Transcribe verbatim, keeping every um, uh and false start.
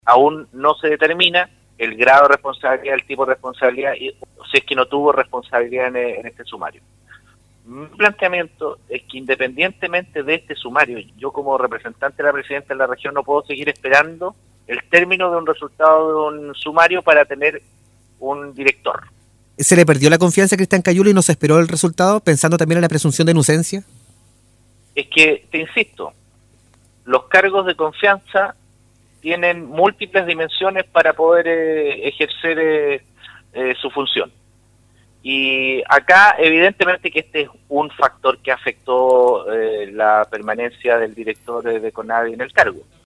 aún no se determina el grado de responsabilidad, el tipo de responsabilidad, y, o si es que no tuvo responsabilidad en, en este sumario. Mi planteamiento es que independientemente de este sumario, yo como representante de la presidenta de la región no puedo seguir esperando el término de un resultado de un sumario para tener un director. ¿Se le perdió la confianza a Cristian Cayulo y no se esperó el resultado, pensando también en la presunción de inocencia? Es que, te insisto, los cargos de confianza tienen múltiples dimensiones para poder eh, ejercer eh, eh, su función. Y acá, evidentemente que este es un factor que afectó eh, la permanencia del director de CONADI en el cargo.